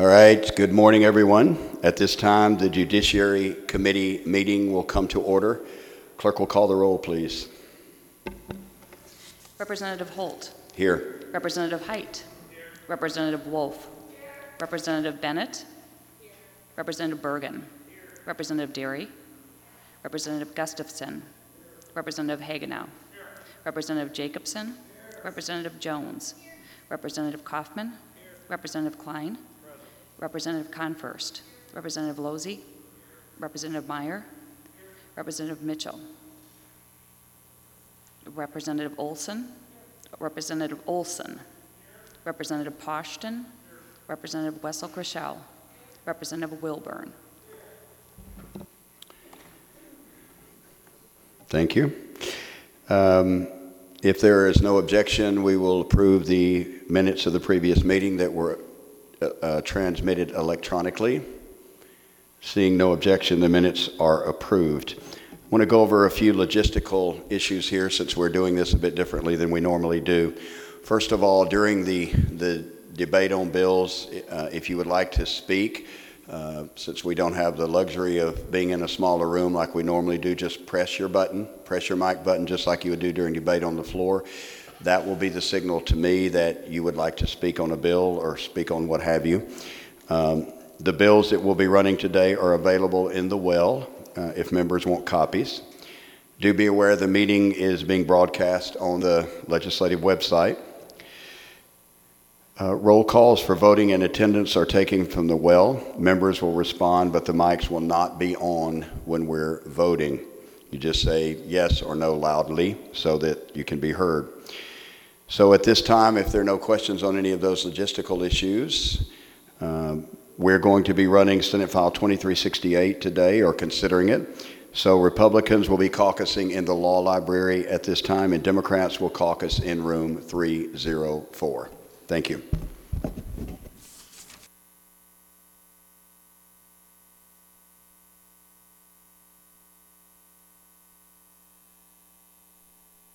All right, good morning, everyone. At this time, the Judiciary Committee meeting will come to order. Clerk will call the roll, please. Representative Holt. Here. Representative Height. Here. Representative Wolf. Here. Representative Bennett. Here. Representative Bergen. Here. Representative Deary. Representative Gustafson. Representative Hagenow. Here. Representative Jacobson. Here. Representative Jones. Here. Representative Kaufman. Here. Representative Klein. Representative Confirst, Representative Losey, Representative Meyer, Representative Mitchell, Representative Olson, Representative Poshton, Representative Wessel-Krishel, Representative Wilburn. Thank you. If there is no objection, we will approve the minutes of the previous meeting that were transmitted electronically. Seeing no objection, the minutes are approved. I want to go over a few logistical issues here since we're doing this a bit differently than we normally do. First of all, during the debate on bills, if you would like to speak, since we don't have the luxury of being in a smaller room like we normally do, just press your mic button just like you would do during debate on the floor. That will be the signal to me that you would like to speak on a bill or speak on what have you. The bills that we'll be running today are available in the well if members want copies. Do be aware the meeting is being broadcast on the legislative website. Roll calls for voting and attendance are taken from the well. Members will respond, but the mics will not be on when we're voting. You just say yes or no loudly so that you can be heard. So at this time, if there are no questions on any of those logistical issues, we're going to be running Senate File 2368 today, or considering it. So Republicans will be caucusing in the law library at this time, and Democrats will caucus in room 304. Thank you.